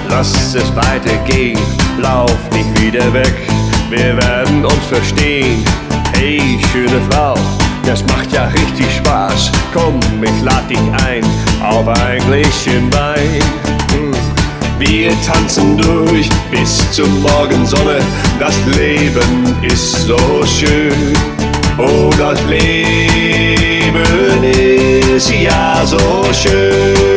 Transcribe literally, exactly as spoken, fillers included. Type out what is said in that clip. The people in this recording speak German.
lass es weitergehen, lauf nicht wieder weg, wir werden uns verstehen. Hey, schöne Frau, das macht ja richtig Spaß, komm, ich lad dich ein auf ein Gläschen Wein. Hm. Wir tanzen durch bis zur Morgensonne, das Leben ist so schön. Oh, das Leben ist ja so schön.